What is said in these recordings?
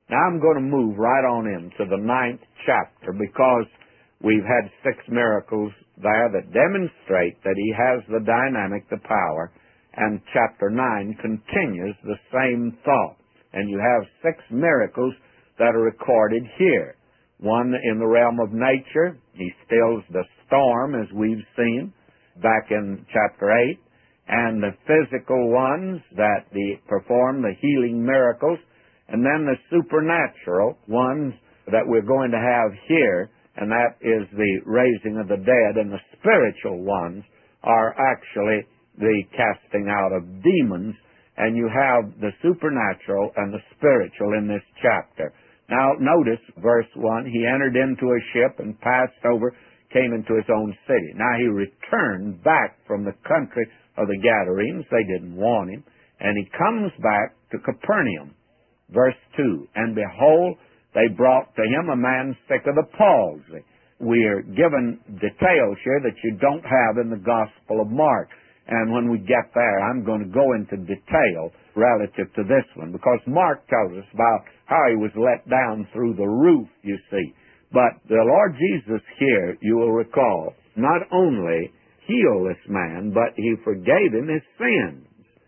Now I'm going to move right on into the 9th chapter because we've had 6 miracles there that demonstrate that he has the dynamic, the power, and chapter 9 continues the same thought. And you have 6 miracles that are recorded here. One in the realm of nature. He stills the storm, as we've seen back in chapter 8. And the physical ones that perform the healing miracles. And then the supernatural ones that we're going to have here, and that is the raising of the dead. And the spiritual ones are actually the casting out of demons. And you have the supernatural and the spiritual in this chapter. Now, notice verse 1, he entered into a ship and passed over, came into his own city. Now, he returned back from the country of the Gadarenes. They didn't want him. And he comes back to Capernaum. Verse 2, and behold, they brought to him a man sick of the palsy. We are given details here that you don't have in the Gospel of Mark. And when we get there, I'm going to go into detail relative to this one, because Mark tells us about how he was let down through the roof, you see. But the Lord Jesus here, you will recall, not only healed this man, but he forgave him his sins.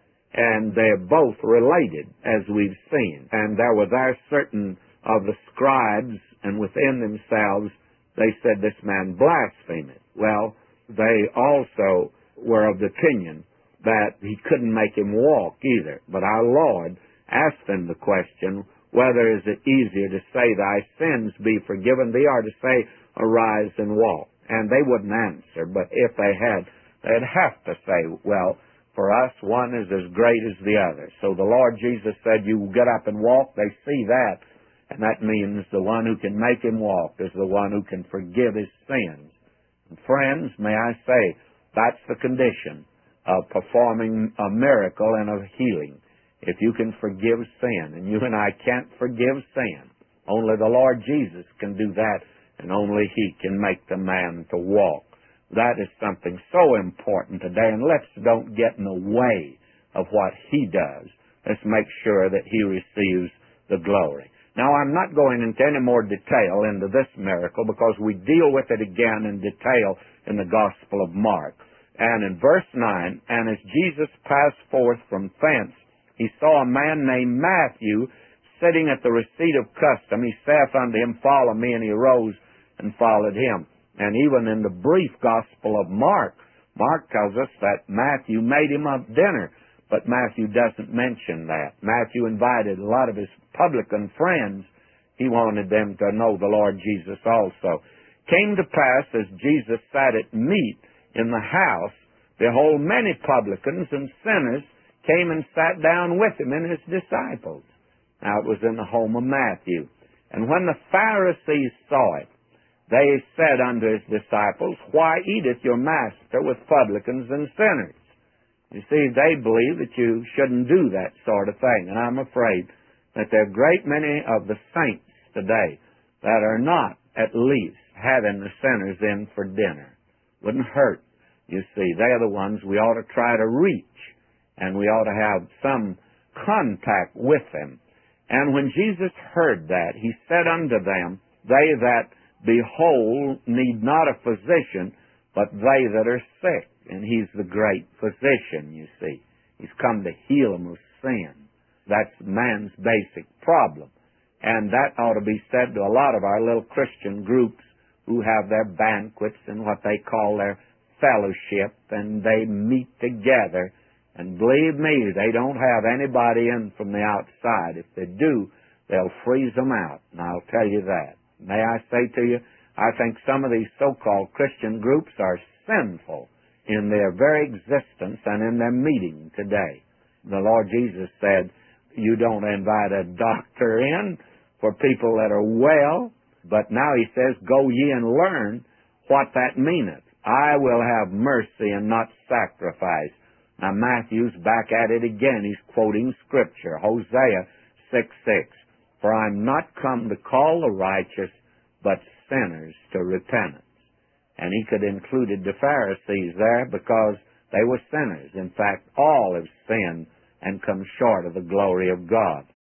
And they're both related, as we've seen. And there were certain of the scribes, and within themselves, they said, this man blasphemeth. Well, they also were of the opinion that he couldn't make him walk either. But our Lord asked them the question, whether is it easier to say, thy sins be forgiven thee, or to say, arise and walk? And they wouldn't answer, but if they had, they'd have to say, well, for us, one is as great as the other. So the Lord Jesus said, you get up and walk. They see that, and that means the one who can make him walk is the one who can forgive his sins. And friends, may I say, that's the condition of performing a miracle and of healing. If you can forgive sin, and you and I can't forgive sin, only the Lord Jesus can do that, and only he can make the man to walk. That is something so important today, and let's don't get in the way of what he does. Let's make sure that he receives the glory. Now, I'm not going into any more detail into this miracle, because we deal with it again in detail in the Gospel of Mark. And in verse 9, and as Jesus passed forth from thence, he saw a man named Matthew sitting at the receipt of custom. He saith unto him, follow me, and he arose and followed him. And even in the brief Gospel of Mark, Mark tells us that Matthew made him a dinner, but Matthew doesn't mention that. Matthew invited a lot of his publican friends. He wanted them to know the Lord Jesus also. Came to pass, as Jesus sat at meat in the house, behold, many publicans and sinners came and sat down with him and his disciples. Now, it was in the home of Matthew. And when the Pharisees saw it, they said unto his disciples, why eateth your master with publicans and sinners? You see, they believe that you shouldn't do that sort of thing. And I'm afraid that there are a great many of the saints today that are not, at least, having the sinners in for dinner. Wouldn't hurt. You see, they're the ones we ought to try to reach, and we ought to have some contact with them. And when Jesus heard that, he said unto them, they that behold need not a physician, but they that are sick. And he's the great physician, you see. He's come to heal them of sin. That's man's basic problem. And that ought to be said to a lot of our little Christian groups who have their banquets and what they call their fellowship, and they meet together. And believe me, they don't have anybody in from the outside. If they do, they'll freeze them out. And I'll tell you that. May I say to you, I think some of these so-called Christian groups are sinful in their very existence and in their meeting today. The Lord Jesus said, you don't invite a doctor in for people that are well, but now he says, go ye and learn what that meaneth. I will have mercy and not sacrifice. Now Matthew's back at it again. He's quoting Scripture, Hosea 6:6. For I'm not come to call the righteous, but sinners to repentance. And he could have included the Pharisees there because they were sinners. In fact, all have sinned and come short of the glory of God.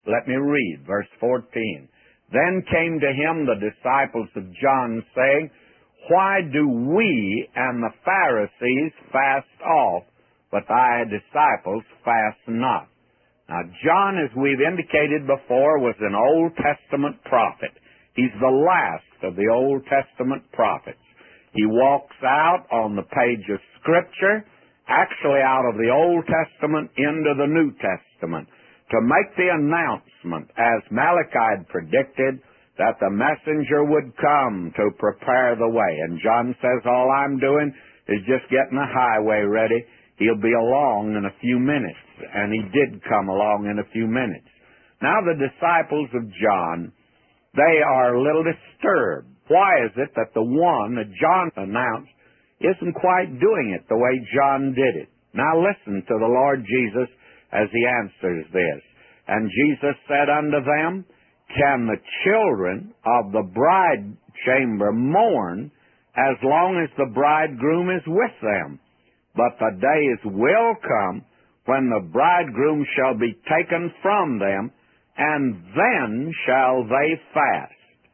Let me read verse 14. Then came to him the disciples of John, saying, Why do we and the Pharisees fast off, but thy disciples fast not? Now, John, as we've indicated before, was an Old Testament prophet. He's the last of the Old Testament prophets. He walks out on the page of Scripture, actually out of the Old Testament into the New Testament, to make the announcement, as Malachi had predicted, that the messenger would come to prepare the way. And John says, all I'm doing is just getting the highway ready. He'll be along in a few minutes. And he did come along in a few minutes. Now the disciples of John, they are a little disturbed. Why is it that the one that John announced isn't quite doing it the way John did it? Now listen to the Lord Jesus as he answers this. And Jesus said unto them, Can the children of the bride chamber mourn as long as the bridegroom is with them? But the days will come when the bridegroom shall be taken from them, and then shall they fast.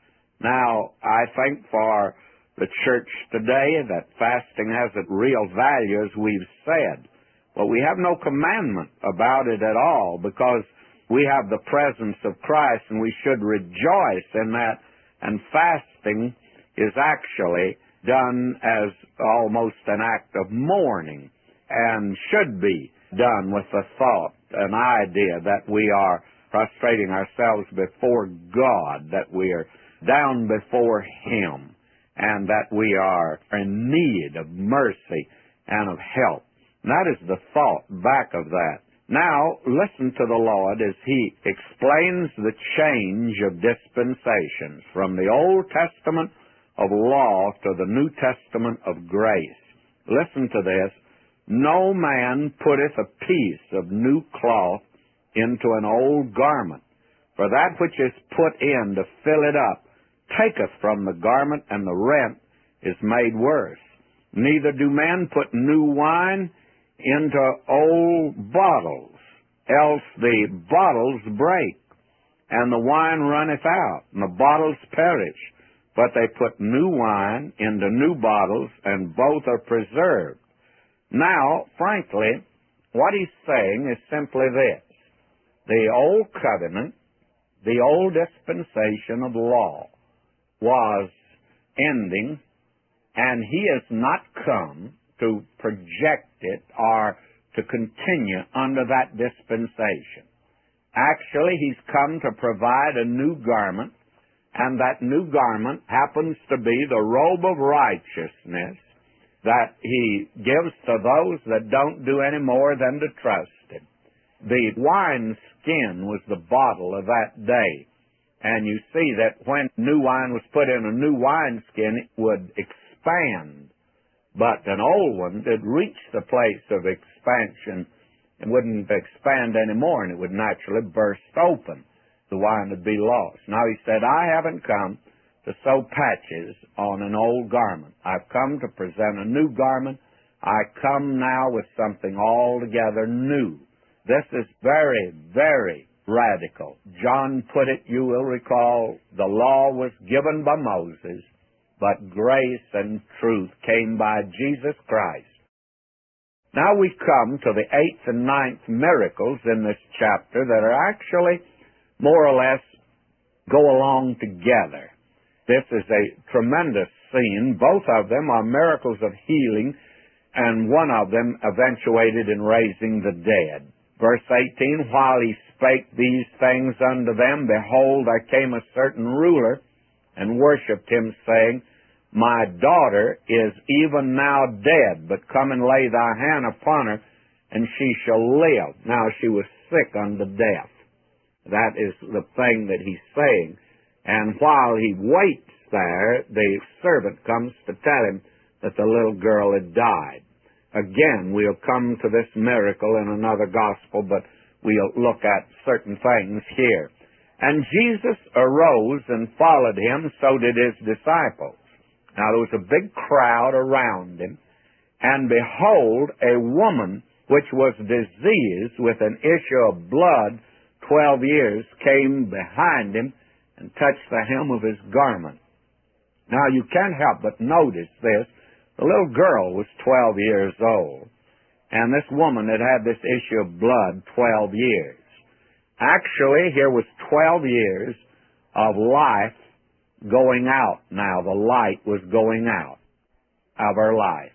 Now, I think for the church today that fasting has a real value, as we've said. But we have no commandment about it at all, because we have the presence of Christ, and we should rejoice in that. And fasting is actually done as almost an act of mourning, and should be done with the thought, an idea that we are prostrating ourselves before God, that we are down before Him, and that we are in need of mercy and of help. And that is the thought back of that. Now, listen to the Lord as He explains the change of dispensations from the Old Testament of law to the New Testament of grace. Listen to this. No man putteth a piece of new cloth into an old garment, for that which is put in to fill it up taketh from the garment, and the rent is made worse. Neither do men put new wine into old bottles, else the bottles break, and the wine runneth out, and the bottles perish. But they put new wine into new bottles, and both are preserved. Now, frankly, what he's saying is simply this. The old covenant, the old dispensation of law, was ending, and he has not come to project it or to continue under that dispensation. Actually, he's come to provide a new garment, and that new garment happens to be the robe of righteousness that he gives to those that don't do any more than to trust him. The wine skin was the bottle of that day. And you see that when new wine was put in a new wine skin, it would expand. But an old one did reach the place of expansion and wouldn't expand anymore, and it would naturally burst open. The wine would be lost. Now he said, I haven't come to sew patches on an old garment. I've come to present a new garment. I come now with something altogether new. This is very, very radical. John put it, you will recall, the law was given by Moses, but grace and truth came by Jesus Christ. Now we come to the 8th and 9th miracles in this chapter that are actually more or less go along together. This is a tremendous scene. Both of them are miracles of healing, and one of them eventuated in raising the dead. Verse 18, while he spake these things unto them, behold, there came a certain ruler and worshipped him, saying, My daughter is even now dead, but come and lay thy hand upon her, and she shall live. Now she was sick unto death. That is the thing that he's saying. And while he waits there, the servant comes to tell him that the little girl had died. Again, we'll come to this miracle in another gospel, but we'll look at certain things here. And Jesus arose and followed him, so did his disciples. Now there was a big crowd around him, and behold, a woman which was diseased with an issue of blood 12 years, came behind him and touched the hem of his garment. Now, you can't help but notice this. The little girl was 12 years old, and this woman had had this issue of blood 12 years. Actually, here was 12 years of life going out now. The light was going out of her life.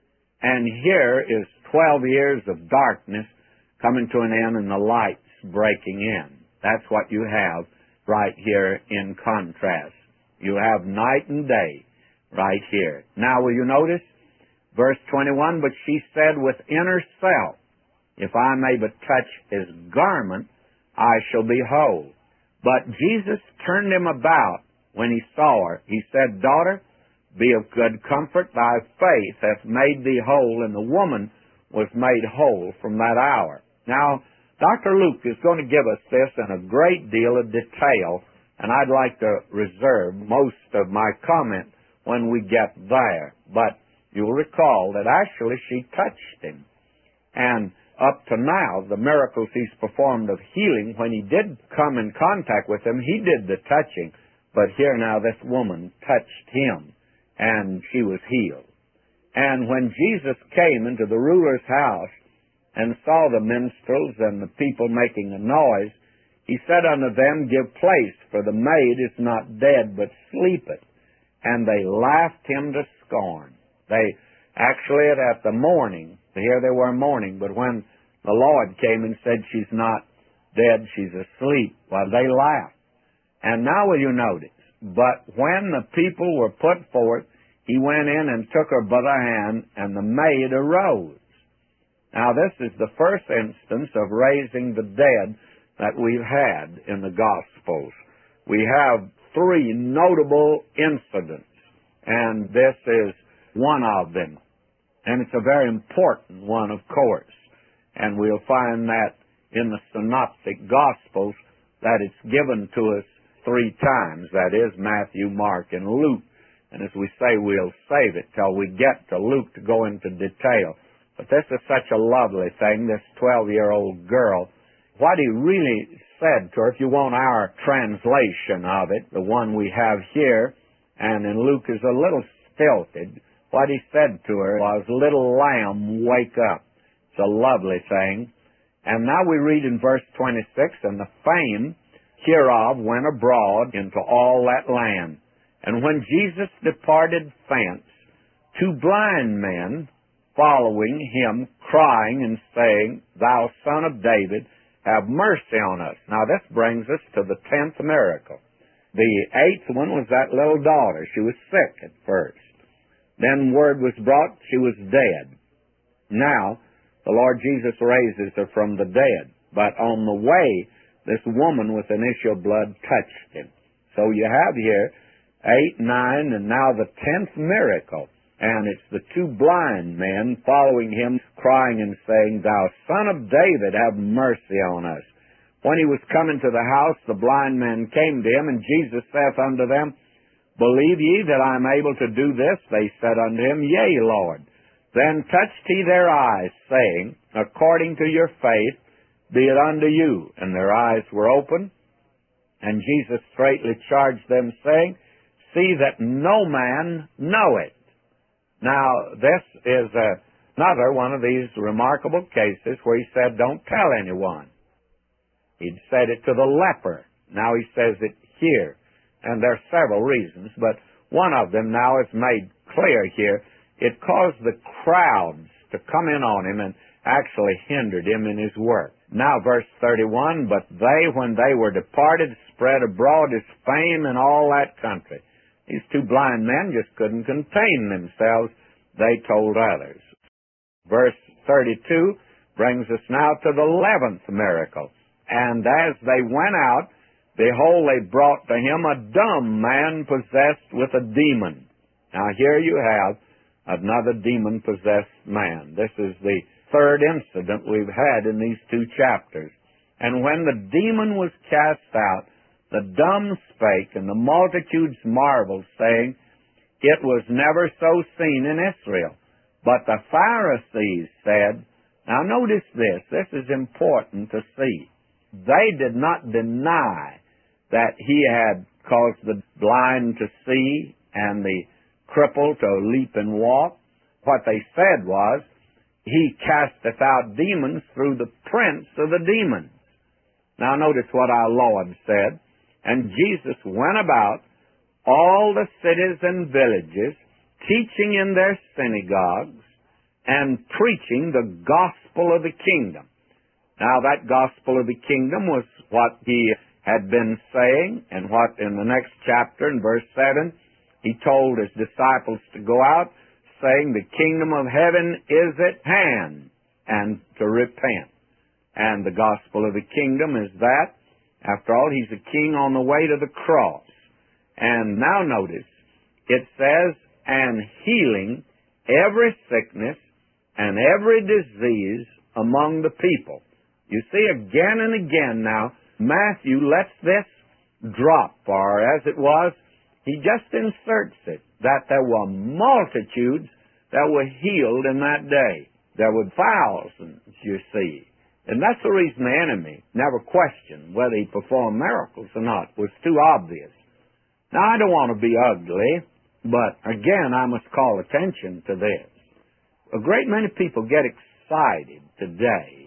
And here is 12 years of darkness coming to an end and the light's breaking in. That's what you have right here in contrast. You have night and day right here. Now, will you notice? Verse 21, but she said within herself, if I may but touch his garment, I shall be whole. But Jesus turned him about when he saw her. He said, daughter, be of good comfort. Thy faith hath made thee whole. And the woman was made whole from that hour. Now, Dr. Luke is going to give us this in a great deal of detail, and I'd like to reserve most of my comment when we get there. But you'll recall that actually she touched him. And up to now, the miracles he's performed of healing, when he did come in contact with him, he did the touching. But here now this woman touched him, and she was healed. And when Jesus came into the ruler's house and saw the minstrels and the people making a noise, he said unto them, give place, for the maid is not dead, but sleepeth. And they laughed him to scorn. They actually, at the mourning, here they were mourning, but when the Lord came and said she's not dead, she's asleep, well, they laughed. And now will you notice, but when the people were put forth, he went in and took her by the hand, and the maid arose. Now, this is the first instance of raising the dead that we've had in the Gospels. We have three notable incidents, and this is one of them. And it's a very important one, of course. And we'll find that in the Synoptic Gospels that it's given to us three times. That is, Matthew, Mark, and Luke. And as we say, we'll save it till we get to Luke to go into detail. But this is such a lovely thing, this 12-year-old girl. What he really said to her, if you want our translation of it, the one we have here, and in Luke is a little stilted, what he said to her was, little lamb, wake up. It's a lovely thing. And now we read in verse 26, and the fame hereof went abroad into all that land. And when Jesus departed thence, two blind men following him, crying and saying, Thou Son of David, have mercy on us. Now this brings us to the 10th miracle. The 8th one was that little daughter. She was sick at first. Then word was brought she was dead. Now the Lord Jesus raises her from the dead. But on the way, this woman with an issue of blood touched him. So you have here 8, 9, and now the 10th miracle. And it's the two blind men following him, crying and saying, Thou Son of David, have mercy on us. When he was coming to the house, the blind men came to him, and Jesus saith unto them, Believe ye that I am able to do this? They said unto him, Yea, Lord. Then touched he their eyes, saying, According to your faith be it unto you. And their eyes were open. And Jesus straitly charged them, saying, See that no man know it. Now, this is another one of these remarkable cases where he said, Don't tell anyone. He'd said it to the leper. Now he says it here. And there are several reasons, but one of them now is made clear here. It caused the crowds to come in on him and actually hindered him in his work. Now, verse 31, But they, when they were departed, spread abroad his fame in all that country. These two blind men just couldn't contain themselves. They told others. Verse 32 brings us now to the 11th miracle. And as they went out, behold, they brought to him a dumb man possessed with a demon. Now here you have another demon-possessed man. This is the third incident we've had in these two chapters. And when the demon was cast out, the dumb spake, and the multitudes marveled, saying, It was never so seen in Israel. But the Pharisees said, now notice this is important to see. They did not deny that he had caused the blind to see and the crippled to leap and walk. What they said was, he casteth out demons through the prince of the demons. Now notice what our Lord said. And Jesus went about all the cities and villages, teaching in their synagogues and preaching the gospel of the kingdom. Now that gospel of the kingdom was what he had been saying, and what in the next chapter, in verse 7, he told his disciples to go out, saying, the kingdom of heaven is at hand, and to repent. And the gospel of the kingdom is that, after all, he's a king on the way to the cross. And now notice, it says, and healing every sickness and every disease among the people. You see, again and again now, Matthew lets this drop, or as it was, he just inserts it, that there were multitudes that were healed in that day. There were thousands, you see. And that's the reason the enemy never questioned whether he performed miracles or not. It was too obvious. Now, I don't want to be ugly, but again, I must call attention to this. A great many people get excited today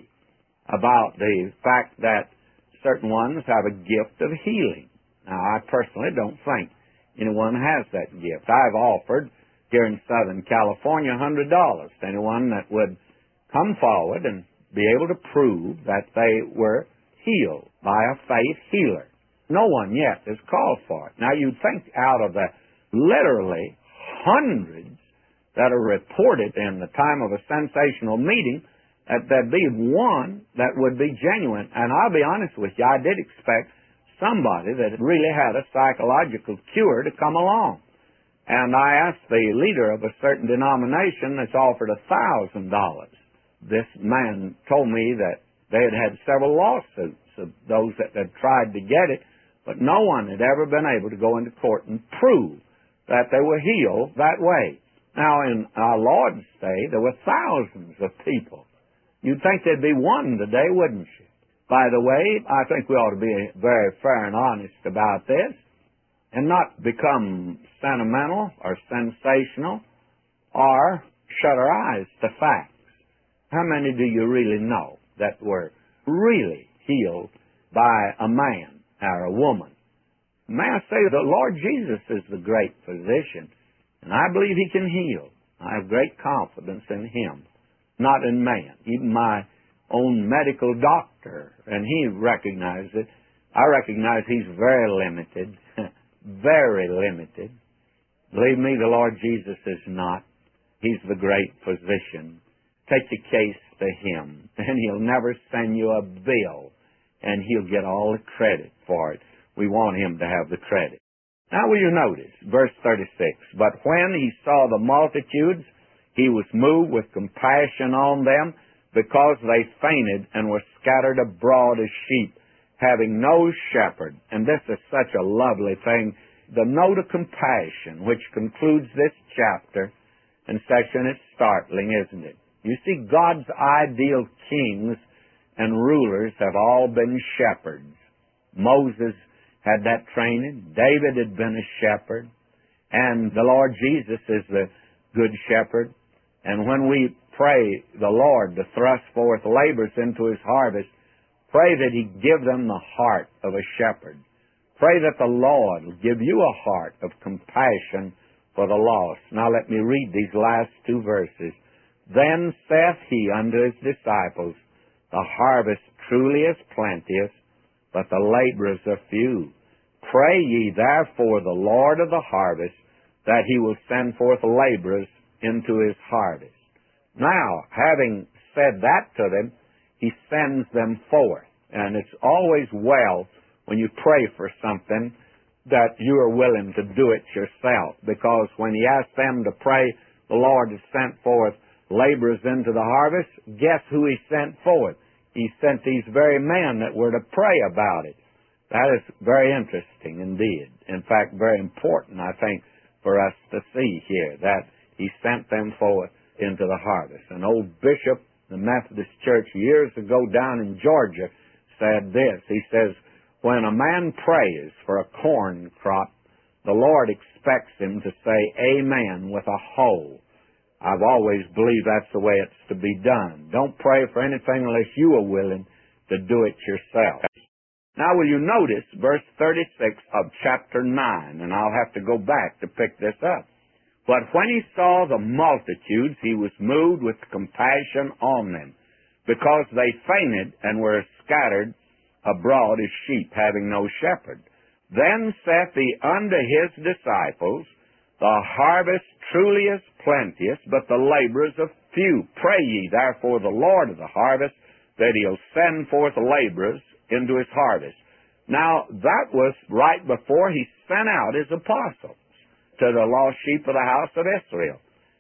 about the fact that certain ones have a gift of healing. Now, I personally don't think anyone has that gift. I've offered here in Southern California $100 to anyone that would come forward and be able to prove that they were healed by a faith healer. No one yet has called for it. Now, you'd think out of the literally hundreds that are reported in the time of a sensational meeting, that there'd be one that would be genuine. And I'll be honest with you, I did expect somebody that really had a psychological cure to come along. And I asked the leader of a certain denomination that's offered $1,000. This man told me that they had had several lawsuits of those that had tried to get it, but no one had ever been able to go into court and prove that they were healed that way. Now, in our Lord's day, there were thousands of people. You'd think there'd be one today, wouldn't you? By the way, I think we ought to be very fair and honest about this and not become sentimental or sensational or shut our eyes to facts. How many do you really know that were really healed by a man or a woman? May I say, the Lord Jesus is the great physician, and I believe he can heal. I have great confidence in him, not in man. Even my own medical doctor, and he recognizes it. I recognize he's very limited, very limited. Believe me, the Lord Jesus is not. He's the great physician. Take the case to him, and he'll never send you a bill, and he'll get all the credit for it. We want him to have the credit. Now will you notice, verse 36, but when he saw the multitudes, he was moved with compassion on them, because they fainted and were scattered abroad as sheep, having no shepherd. And this is such a lovely thing. The note of compassion, which concludes this chapter and section, is startling, isn't it? You see, God's ideal kings and rulers have all been shepherds. Moses had that training. David had been a shepherd. And the Lord Jesus is the good shepherd. And when we pray the Lord to thrust forth laborers into his harvest, pray that he give them the heart of a shepherd. Pray that the Lord will give you a heart of compassion for the lost. Now let me read these last two verses. Then saith he unto his disciples, the harvest truly is plenteous, but the laborers are few. Pray ye therefore the Lord of the harvest, that he will send forth laborers into his harvest. Now, having said that to them, he sends them forth. And it's always well when you pray for something that you are willing to do it yourself. Because when he asked them to pray, the Lord has sent forth laborers into the harvest, guess who he sent forth? He sent these very men that were to pray about it. That is very interesting indeed. In fact, very important, I think, for us to see here, that he sent them forth into the harvest. An old bishop, the Methodist Church, years ago down in Georgia, said this. He says, when a man prays for a corn crop, the Lord expects him to say amen with a hoe. I've always believed that's the way it's to be done. Don't pray for anything unless you are willing to do it yourself. Now will you notice verse 36 of chapter 9, and I'll have to go back to pick this up. But when he saw the multitudes, he was moved with compassion on them, because they fainted and were scattered abroad as sheep having no shepherd. Then saith he unto his disciples, the harvest truly is plenteous, but the laborers are few. Pray ye therefore the Lord of the harvest, that he'll send forth laborers into his harvest. Now, that was right before he sent out his apostles to the lost sheep of the house of Israel.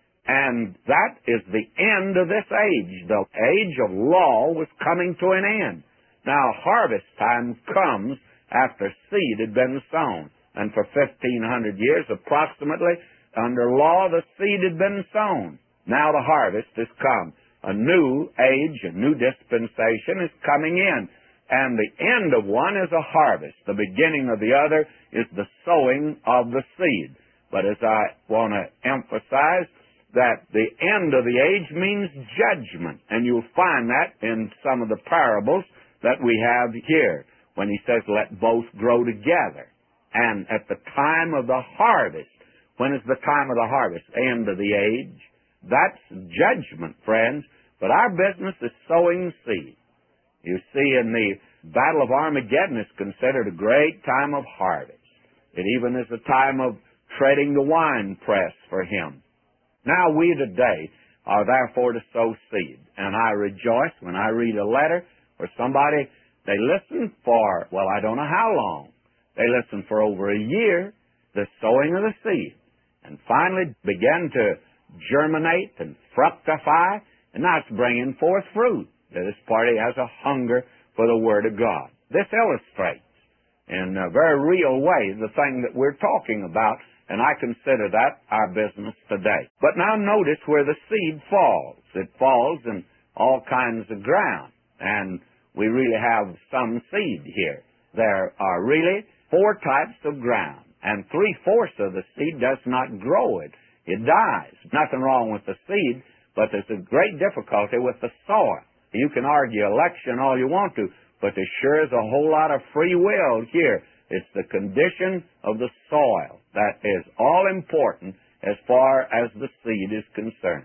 And that is the end of this age. The age of law was coming to an end. Now, harvest time comes after seed had been sown. And for 1,500 years, approximately, under law, the seed had been sown. Now the harvest has come. A new age, a new dispensation is coming in. And the end of one is a harvest. The beginning of the other is the sowing of the seed. But as I want to emphasize, that the end of the age means judgment. And you'll find that in some of the parables that we have here, when he says, let both grow together. And at the time of the harvest, when is the time of the harvest? End of the age. That's judgment, friends. But our business is sowing seed. You see, in the Battle of Armageddon is considered a great time of harvest. It even is a time of treading the winepress for him. Now we today are therefore to sow seed. And I rejoice when I read a letter where somebody, they listen for, well, I don't know how long. They listen for over a year, the sowing of the seed. And finally began to germinate and fructify, and now it's bringing forth fruit. This party has a hunger for the Word of God. This illustrates in a very real way the thing that we're talking about, and I consider that our business today. But now notice where the seed falls. It falls in all kinds of ground, and we really have some seed here. There are really 4 types of ground, and 3/4 of the seed does not grow it. It dies. Nothing wrong with the seed, but there's a great difficulty with the soil. You can argue election all you want to, but there sure is a whole lot of free will here. It's the condition of the soil that is all important as far as the seed is concerned.